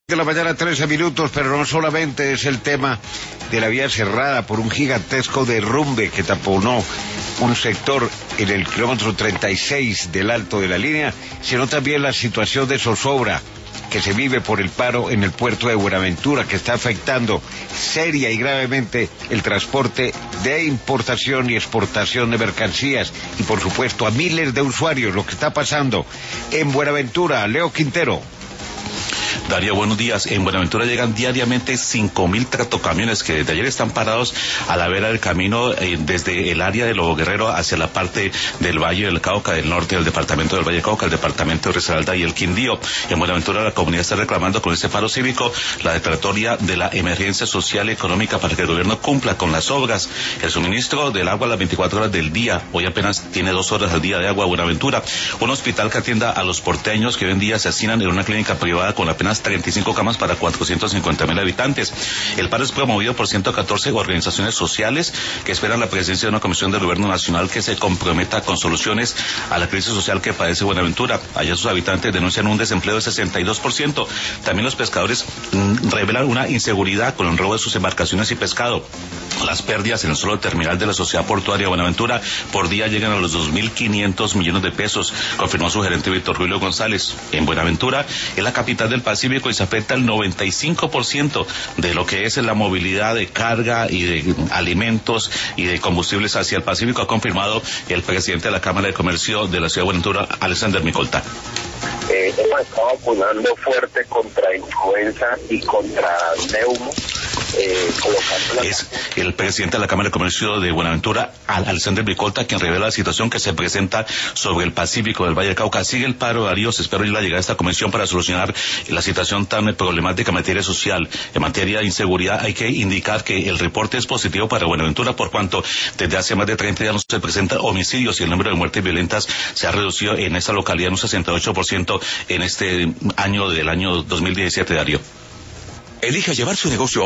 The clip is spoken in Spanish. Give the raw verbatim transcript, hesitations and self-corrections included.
De la mañana, trece minutos, pero no solamente es el tema de la vía cerrada por un gigantesco derrumbe que taponó un sector en el kilómetro treinta y seis del alto de la línea, sino también la situación de zozobra que se vive por el paro en el puerto de Buenaventura, que está afectando seria y gravemente el transporte de importación y exportación de mercancías y por supuesto a miles de usuarios. Lo que está pasando en Buenaventura, Leo Quintero. Darío, buenos días. En Buenaventura llegan diariamente cinco mil tractocamiones que desde ayer están parados a la vera del camino eh, desde el área de Lobo Guerrero hacia la parte del Valle del Cauca, del norte del departamento del Valle del Cauca, el departamento de Risaralda y el Quindío. En Buenaventura la comunidad está reclamando con este paro cívico la declaratoria de la emergencia social y económica para que el gobierno cumpla con las obras. El suministro del agua a las veinticuatro horas del día, hoy apenas tiene dos horas al día de agua Buenaventura. Un hospital que atienda a los porteños que hoy en día se hacinan en una clínica privada con apenas treinta y cinco camas para cuatrocientos cincuenta mil habitantes. El paro es promovido por ciento catorce organizaciones sociales que esperan la presencia de una comisión del gobierno nacional que se comprometa con soluciones a la crisis social que padece Buenaventura. Allá sus habitantes denuncian un desempleo de sesenta y dos por ciento. También los pescadores mmm, revelan una inseguridad con el robo de sus embarcaciones y pescado. Las pérdidas en el solo terminal de la Sociedad Portuaria de Buenaventura por día llegan a los dos mil quinientos millones de pesos, confirmó su gerente Víctor Julio González. En Buenaventura es la capital del Pacífico y se afecta el noventa y cinco por ciento de lo que es la movilidad de carga y de alimentos y de combustibles hacia el Pacífico, ha confirmado el presidente de la Cámara de Comercio de la Ciudad de Buenaventura, Alexander Micolta. Eh, hemos estado vacunando fuerte contra influenza y contra neumo. Eh, es el presidente de la Cámara de Comercio de Buenaventura, Alexander Bricolta, quien revela la situación que se presenta sobre el Pacífico del Valle del Cauca. Sigue el paro, Darío. Se espera hoy la llegada de esta comisión para solucionar la situación tan problemática en materia social. En materia de inseguridad hay que indicar que el reporte es positivo para Buenaventura por cuanto desde hace más de treinta días no se presentan homicidios y el número de muertes violentas se ha reducido en esta localidad en un sesenta y ocho por ciento en este año del año dos mil diecisiete, Darío. Elige llevar su negocio